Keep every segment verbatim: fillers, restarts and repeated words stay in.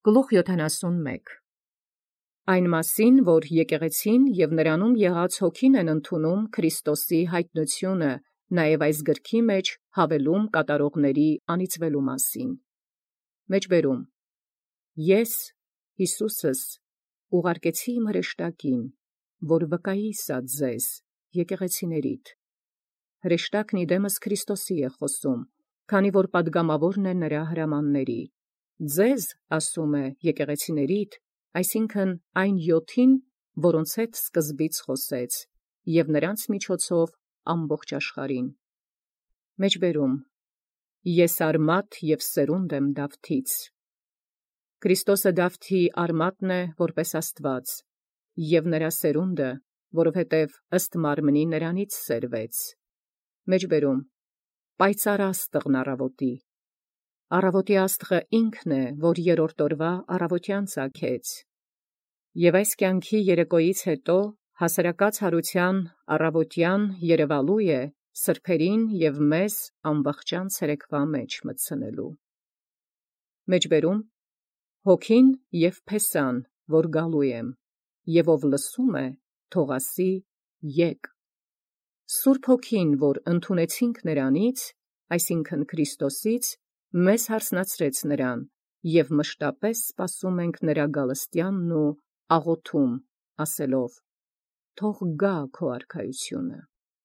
Գլուխ յոթանասունմեկ Այն մասին, որ եկեղեցին և նրանում եղած հոգին են ընդունում Քրիստոսի հայտնությունը, նաև այս գրքի մեջ հավելում կատարողների անիծվելու մասին։ Մեջբերում Ես, Հիսուսս, ուղարկեցի իմ հրեշտակին, որ վկայի սա ձեզ, եկեղեցիներիդ։ Հրեշտակն իդեմս Քրիստոսի է խոսում, քանի որ պատգամավորն է նրա հրամանների։ Ձեզ, ասում է, եկեղեցիներիդ, այսինքն այն յոթին, որոնց հետ սկզբից խոսեց, և նրանց միջոցով ամբողջ աշխարհին։ Մեջբերում Ես արմատ և սերունդ եմ Դավթից։ Քրիստոսը Դավթի արմատն է, որպես Աստված, և նրա սերունդը, որովհետև ըստ մարմնի նրանից սերվեց։ Մեջբերում Պայծառ աստղն առավոտի։ Առավոտի աստղը ինքն է, որ երրորդ օրվա առավոտյան ծագեց։ Եվ այս կյանքի երեկոյից հետո հասարակած հարության առավոտյան երևալու է սրբերին և մեզ անվախճան ցերեկվա մեջ մտցնելու։ Մեջբերում Հոգին և փեսան, որ գալու եմ, և ով լսում է, թող ասի եկ։ Սուրբ Հոգին, որ ընդունեցինք նրանից, այսինքն Քրիստոսից, մեզ հարցնացրեց նրան, և մշտապես սպասում ենք նրա գալստյանն ու աղոթում, ասելով. Թող գա քո արքայությունը։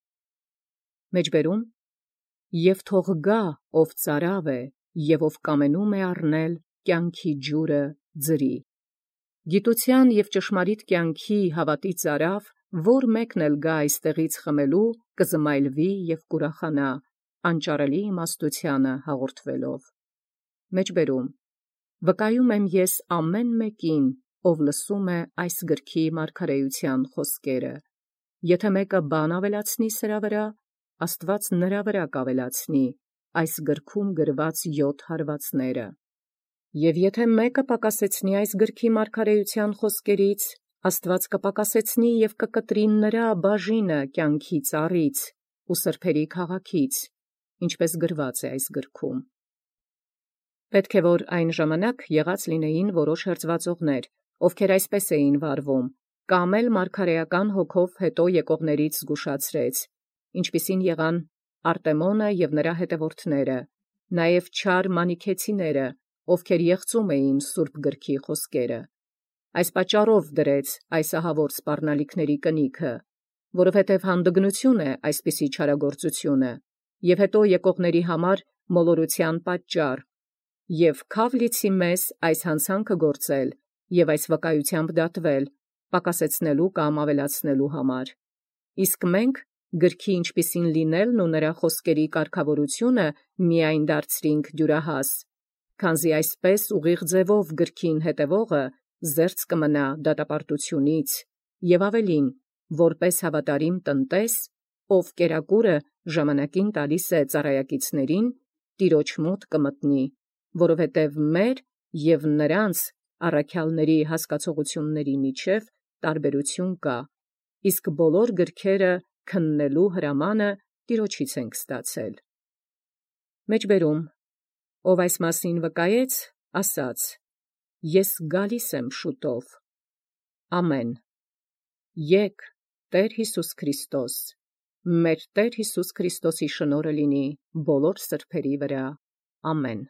Մեջբերում Եվ թող գա, ով ծարավ է, և ով կամենում է առնել կյանքի ջուրը ձրի։ Գիտության և ճշմարիտ կյանքի հավատի ծարավ, որ մեկն էլ գա այստեղից խմելու, կզմայլվի և կուրախանա, անճարելի իմաստությանը հաղորդվելով։ Մեջբերում Վկայում եմ ես ամեն մեկին, ով լսում է այս գրքի մարգարեության խոսքերը. եթե մեկը բան ավելացնի սրա վրա, Աստված նրա վրա կավելացնի այս գրքում գրված յոթ հարվածները։ Եվ եթե մեկը պակասեցնի այս գրքի մարգարեության խոսքերից, Աստված կպակասեցնի և կկտրի նրա բաժինը կյանքի ծառից ու սրբերի քաղաքից, ինչպես գրված է այս գրքում։ Պետք է, որ այն ժամանակ եղած լինեին որոշ հրձվածողներ, ովքեր այսպես էին վարվում, կամ էլ մարգարեական հոգով հետո եկողներից զգուշացրեց, ինչպիսին եղան Արտեմոնը և նրա հետևորդները, նաև չար մանիքեցիները, ովքեր եղծում էին սուրբ գրքի խոսքերը։ Այս պատճառով դրեց այս ահավոր սպառնալիքների կնիքը, որովհետև հանդգնություն է այսպիսի չարագործությունը, և հետո եկողների համար մոլորության պատճառ, և քավ լիցի մեզ այս հանցանքը գործել և այս վկայությամբ դատվել, պակասեցնելու կամ ավելացնելու համար։ Իսկ մենք գրքի ինչպիսին լինելն ու նրա խոսքերի կարգավորությունը միայն դարձրինք դյուրահաս, քանզի այսպես ուղիղ ձևով գրքին հետևողը զերծ կմնա դատապարտությունից, և ավելին, որպես հավատարիմ տնտես, ով կերակուրը ժամանակին տալիս է ծառայակիցներին, տիրոջ մոտ կմտնի, որովհետև մեր և նրանց առաքյալների հասկացողությունների միջև տարբերություն կա, իսկ բոլոր գրքերը քննելու հրամանը տիրոջից ենք ստացել։ Մեջբերում Ով այս մասին վկայեց, ասաց. Ես գալիս եմ շուտով։ Ամեն։ Եկ, Տեր Հիսուս Քրիստոս, մեր Տեր Հիսուս Քրիստոսի շնորհը լինի բոլոր սրբերի վրա։ Ամեն։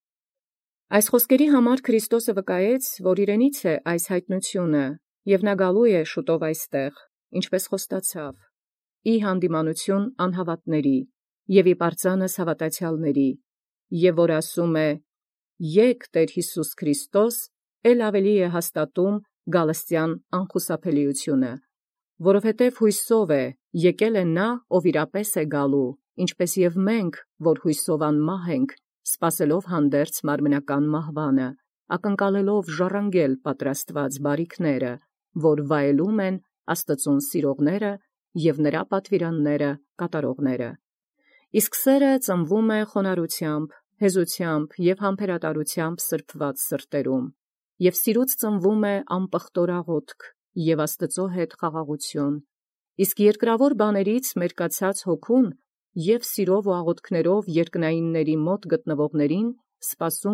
Այս խոսքերի համար Քրիստոսը վկայեց, որ իրենից է այս հայտնությունը, և նա գալու է շուտով այստեղ, ինչպես խոստացավ, ի հանդիմանություն անհավատների և ի պարծանս հավատացյալների, և որ ասում է. «Եկ Տեր Հիսուս Քրիստոս», էլ ավելի է հաստատում գալստյան անխուսափելիությունը, որովհետև հույսով է եկել է նա, ով իրապես է գալու, ինչպես և մենք, որ հույսով անմահ ենք, սպասելով հանդերձ մարմնական մահվանը, ակնկալելով ժառանգել պատրաստված բարիքները, որ վայելում են Աստծուն սիրողները և նրա պատվիրանները կատարողները։ Իսկ սերը ծնվում է խոնարհությամբ, հեզությամբ և համբերատարությամբ սրբված սրտերում, և սիրուց ծնվում է անպղտոր աղոթք և Աստծո հետ խաղաղություն, իսկ երկրավոր բաներից մերկացած հոգուն և սիրով ու աղոթքներով երկնայինների մոտ գտնվողներին սպասում է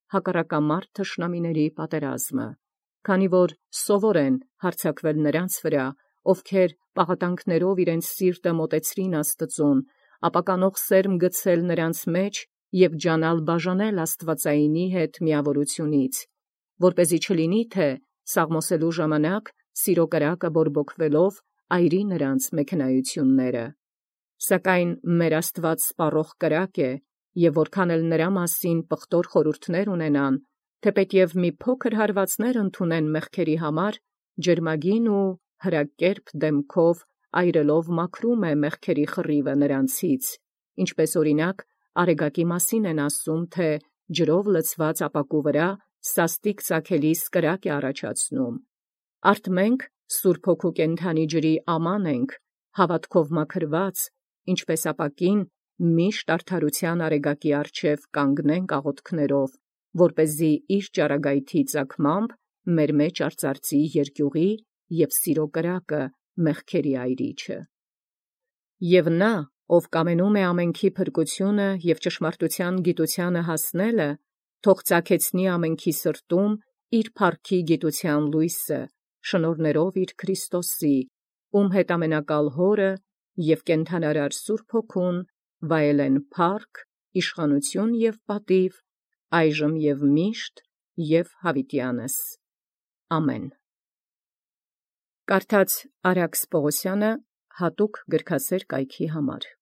հակառակամարտ թշնամիների պատերազմը, քանի որ սովոր են հարձակվել նրանց վրա, ովքեր պաղատանքներով իրենց սիրտը մոտեցրին Աստծուն, ապականող սերմ գցել նրանց մեջ և ջանալ բաժանել աստվածայինի հետ միավորությունից, որպեսզի չլինի, թե սաղմոսելու ժամանակ սիրո կրակը բորբոքվելով այրի նրանց մեքենայությունները։ Սակայն մեր Աստված սպառող կրակ է, և որքան էլ նրա մասին պղտոր խորհուրդներ ունենան, թեպետև մի փոքր հարվածներ ընդունեն մեղքերի համար, ջերմագին ու հրակերպ դեմքով այրելով մաքրում է մեղքերի խռիվը նրանցից, ինչպես օրինակ արեգակի մասին են ասում, թե ջրով լցված ապակու վրա սաստիկ ծագելիս կրակ է առաջացնում։ Արդ մենք Սուրբ Հոգու կենդանի ջրի աման ենք, հավատքով մաքրված, ինչպես ապակին միշտ արդարության արեգակի առջև կանգնենք աղոթքներով, որպեսզի իր ճառագայթի ծագմամբ մեր մեջ արծարծի երկյուղի և սիրո կրակը մեղքերի այրիչը։ Եվ նա, ով կամենում է ամենքի փրկությունը և ճշմարտության գիտությանը հասնելը, թող ծագեցնի ամենքի սրտում իր փառքի գիտության լույսը, շնորհներով իր Քրիստոսի, ում հետ ամենակալ Հորը և կենդանարար Սուրբ Հոգուն վայելեն փառք, իշխանություն և պատիվ, այժմ և միշտ և յաւիտյանս. Ամեն։ Կարդաց Արաքս Պողոսյանը հատուկ գրքասեր կայքի համար։